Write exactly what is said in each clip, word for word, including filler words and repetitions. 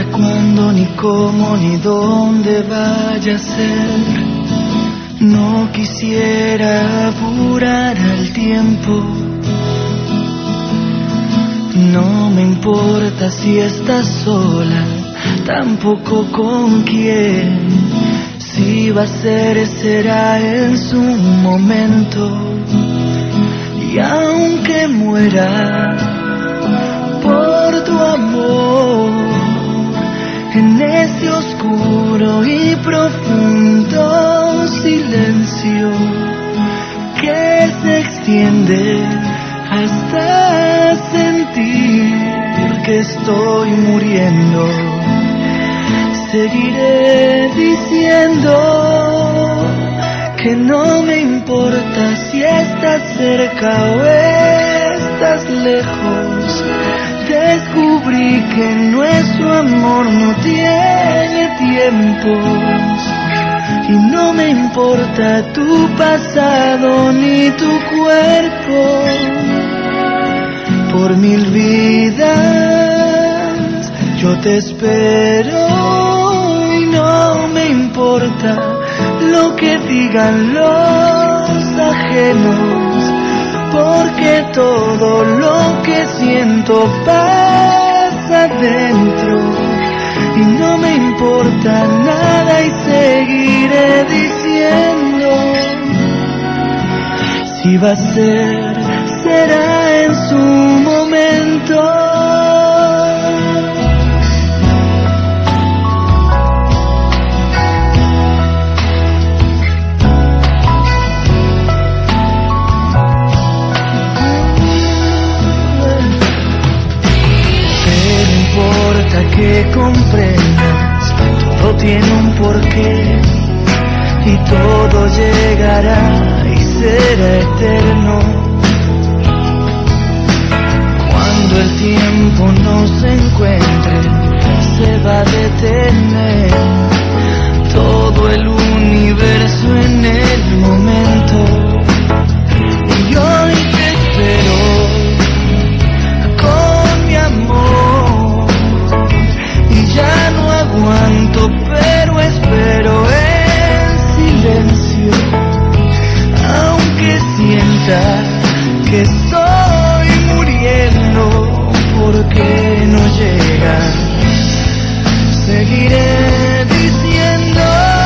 cuándo, ni cómo, ni dónde vaya a ser. No quisiera apurar el tiempo. No me importa si estás sola, tampoco con quién. Si va a ser, será en su momento. Y aunque muera por tu amor, en ese oscuro y profundo silencio que se extiende hasta sentir que estoy muriendo, seguiré diciendo que no me importa si estás cerca o estás lejos. Descubrí que nuestro amor no tiene tiempos y no me importa tu pasado ni tu cuerpo. Por mil vidas yo te espero y no me importa lo que digan los ajenos, porque todo lo que siento pasa dentro y no me importa nada y seguiré diciendo, si va a ser, será en su momento. Que comprendas, todo tiene un porqué y todo llegará y será eterno. Cuando el tiempo no se encuentre, se va a detener todo el universo en el momento. Y hoy te espero con mi amor. Ya no aguanto, pero espero en silencio, aunque sienta que estoy muriendo porque no llega. Seguiré diciendo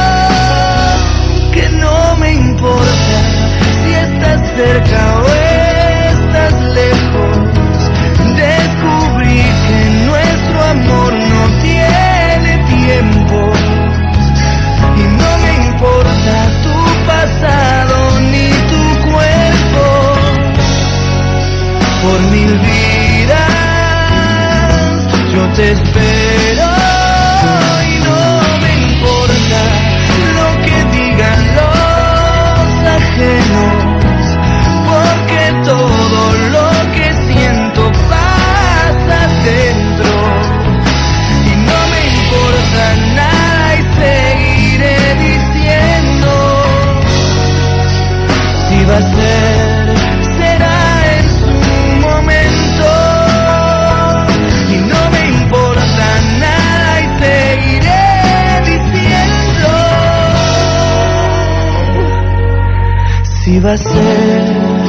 que no me importa si estás cerca o estás lejos. Descubrí que nuestro amor no tiene tiempo y no me importa tu pasado ni tu cuerpo. Por mil vidas yo te espero y no me importa lo que digan los ajenos, porque todo lo que siento pasa dentro y no me importa nada y seguiré diciendo, si va a ser, será en su momento y no me importa nada y seguiré diciendo, si va a ser.